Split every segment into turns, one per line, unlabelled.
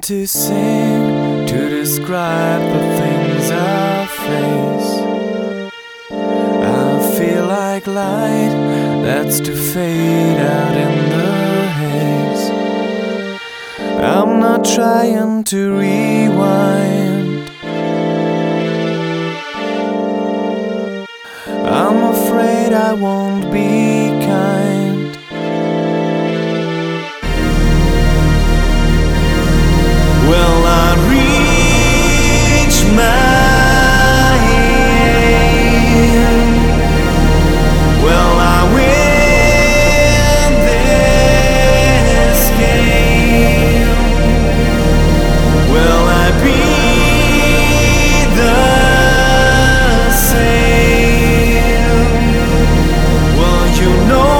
to sing, to describe the things I face. I feel like light that's to fade out in the haze. I'm not trying to rewind. I'm afraid I won't be kind. Will I reach my aim? Will I win this game? Will I be the same? Will you know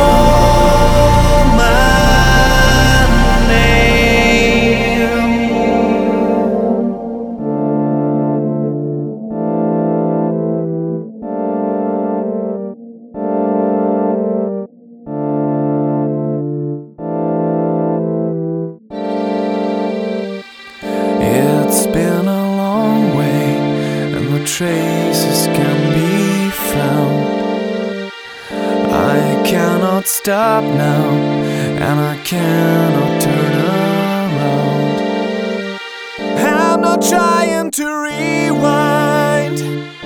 It's been a long way, and the traces can be found. I cannot stop now, and I cannot turn around. I'm not trying to rewind.